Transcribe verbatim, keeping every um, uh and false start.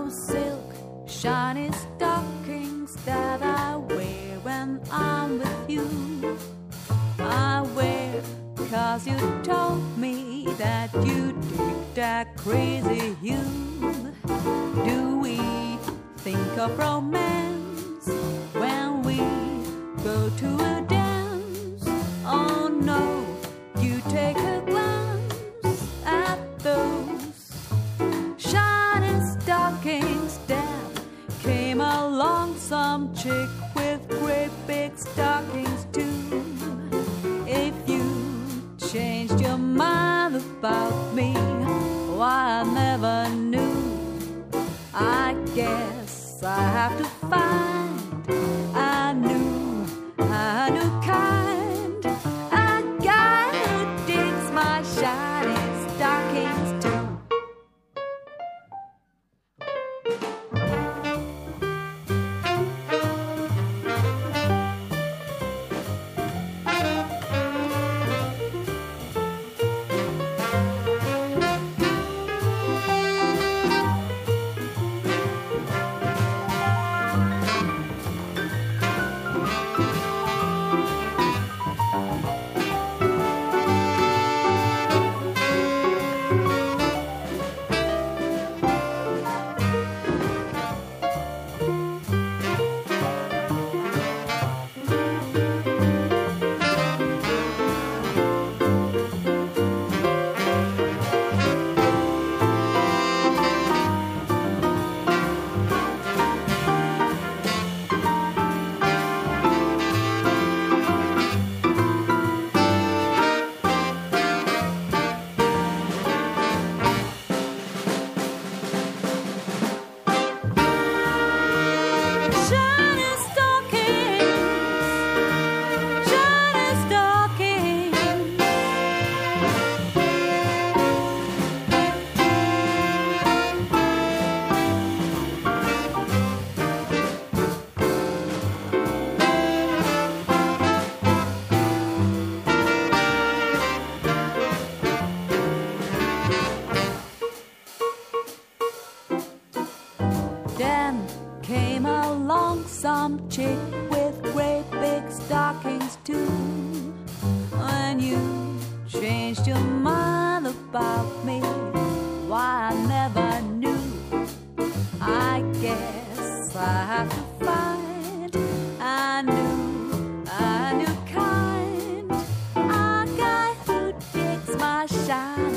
those silk shiny stockings that I wear when I'm with you. I wear 'cause you told me that you dig that crazy hue. Do we think of romance when we go to a dance? Oh no, you take a glance at those shining stockings. Then came along some chick with great big stockings too. If you changed your mind about me, why I never knew. I guess I have to find a new, a new kind, a guy who digs my shining stockings too. Then came along some chick with great big stockings too. When you changed your mind about me, why I never knew. I guess I have to find a new, a new kind, a guy who digs my shine.